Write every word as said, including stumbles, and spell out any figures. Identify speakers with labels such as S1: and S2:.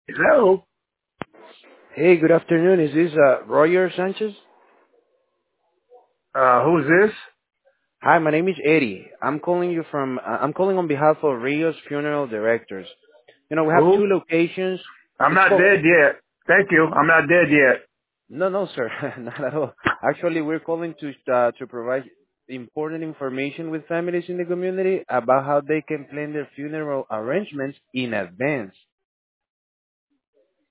S1: Hello.
S2: Hey, good afternoon. Is this uh, Roger Sanchez?
S1: Uh, who's this?
S2: Hi, my name is Eddie. I'm calling you from. Uh, I'm calling on behalf of Rio's Funeral Directors. You know, we have two
S1: Who?
S2: locations.
S1: I'm
S2: It's
S1: not
S2: called.
S1: dead yet. Thank you. I'm not dead yet.
S2: No, no, sir, not at all. Actually, we're calling to uh, to provide important information with families in the community about how they can plan their funeral arrangements in advance.